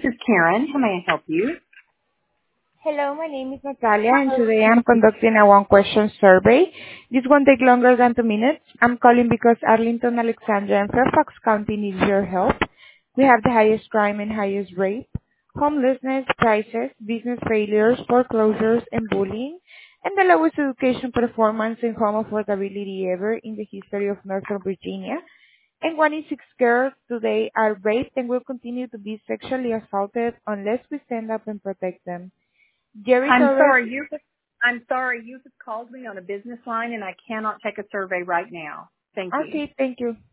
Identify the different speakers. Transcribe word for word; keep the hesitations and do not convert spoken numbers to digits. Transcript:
Speaker 1: is Karen. How may I help you?
Speaker 2: Hello, my name is Natalia, and today I'm conducting a one-question survey. This won't take longer than two minutes. I'm calling because Arlington, Alexandria, and Fairfax County needs your help. We have the highest crime and highest rape, homelessness, prices, business failures, foreclosures, and bullying, and the lowest education performance and home affordability ever in the history of Northern Virginia. And one in six girls today are raped and will continue to be sexually assaulted unless we stand up and protect them. Jerry
Speaker 1: I'm
Speaker 2: Torres.
Speaker 1: sorry, you I'm sorry, you have called me on a business line and I cannot take a survey right now. Thank you.
Speaker 2: Okay, thank you.